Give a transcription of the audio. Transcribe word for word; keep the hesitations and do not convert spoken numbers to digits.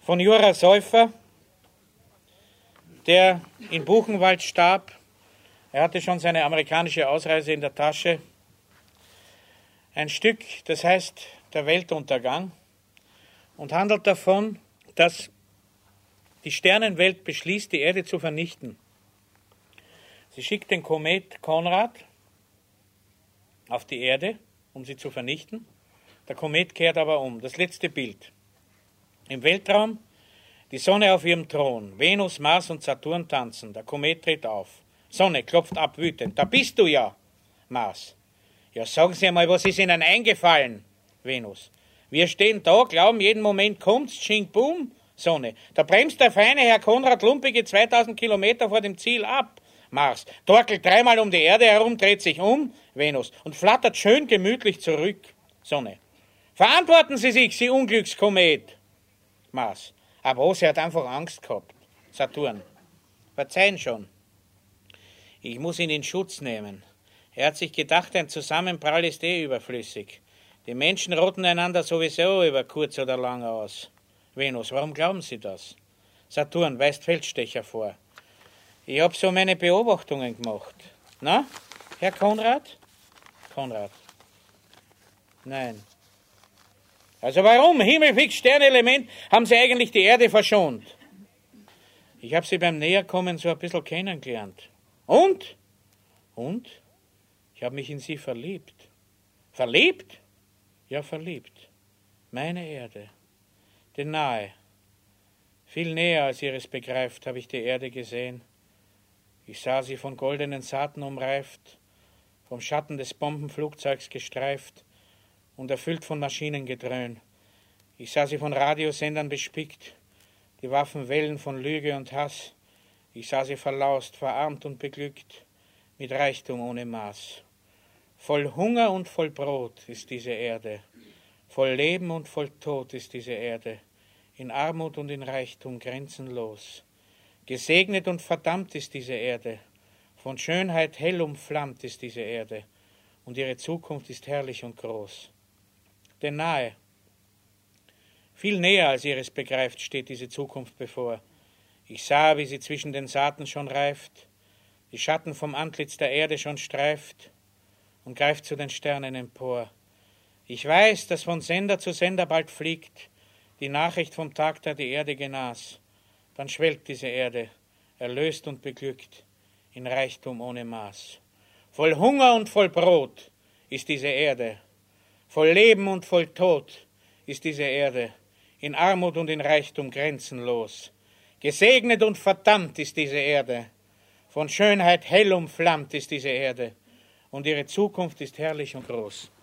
von Jura Säufer, der in Buchenwald starb. Er hatte schon seine amerikanische Ausreise in der Tasche. Ein Stück, das heißt der Weltuntergang, und handelt davon, dass die Sternenwelt beschließt, die Erde zu vernichten. Sie schickt den Komet Konrad auf die Erde, um sie zu vernichten. Der Komet kehrt aber um. Das letzte Bild. Im Weltraum die Sonne auf ihrem Thron. Venus, Mars und Saturn tanzen. Der Komet tritt auf. Sonne klopft ab wütend. Da bist du ja, Mars. Ja, sagen Sie einmal, was ist Ihnen eingefallen, Venus? Wir stehen da, glauben, jeden Moment kommt's, schink, boom, Sonne. Da bremst der feine Herr Konrad Lumpige zweitausend Kilometer vor dem Ziel ab, Mars. Torkelt dreimal um die Erde herum, dreht sich um, Venus, und flattert schön gemütlich zurück, Sonne. Verantworten Sie sich, Sie Unglückskomet, Mars. Aber sie hat einfach Angst gehabt, Saturn. Verzeihen schon. Ich muss ihn in Schutz nehmen. Er hat sich gedacht, ein Zusammenprall ist eh überflüssig. Die Menschen rotten einander sowieso über kurz oder lang aus. Venus, warum glauben Sie das? Saturn weist Feldstecher vor. Ich habe so meine Beobachtungen gemacht. Na, Herr Konrad? Konrad. Nein. Also warum, Himmelfix, Sternelement, haben Sie eigentlich die Erde verschont? Ich habe Sie beim Näherkommen so ein bisschen kennengelernt. Und? Und? Ich habe mich in Sie verliebt. Verliebt? Ja, verliebt. Meine Erde. Denn nahe, viel näher als ihr es begreift, habe ich die Erde gesehen. Ich sah sie von goldenen Saaten umreift, vom Schatten des Bombenflugzeugs gestreift und erfüllt von Maschinengedröhn. Ich sah sie von Radiosendern bespickt, die Waffenwellen von Lüge und Hass. Ich sah sie verlaust, verarmt und beglückt, mit Reichtum ohne Maß. Voll Hunger und voll Brot ist diese Erde, voll Leben und voll Tod ist diese Erde, in Armut und in Reichtum grenzenlos. Gesegnet und verdammt ist diese Erde, von Schönheit hell umflammt ist diese Erde, und ihre Zukunft ist herrlich und groß. Denn nahe, viel näher als ihr es begreift, steht diese Zukunft bevor. Ich sah, wie sie zwischen den Saaten schon reift, die Schatten vom Antlitz der Erde schon streift und greift zu den Sternen empor. Ich weiß, dass von Sender zu Sender bald fliegt die Nachricht vom Tag, der die Erde genas. Dann schwelgt diese Erde, erlöst und beglückt, in Reichtum ohne Maß. Voll Hunger und voll Brot ist diese Erde, voll Leben und voll Tod ist diese Erde, in Armut und in Reichtum grenzenlos. Gesegnet und verdammt ist diese Erde, von Schönheit hell umflammt ist diese Erde, und ihre Zukunft ist herrlich und groß.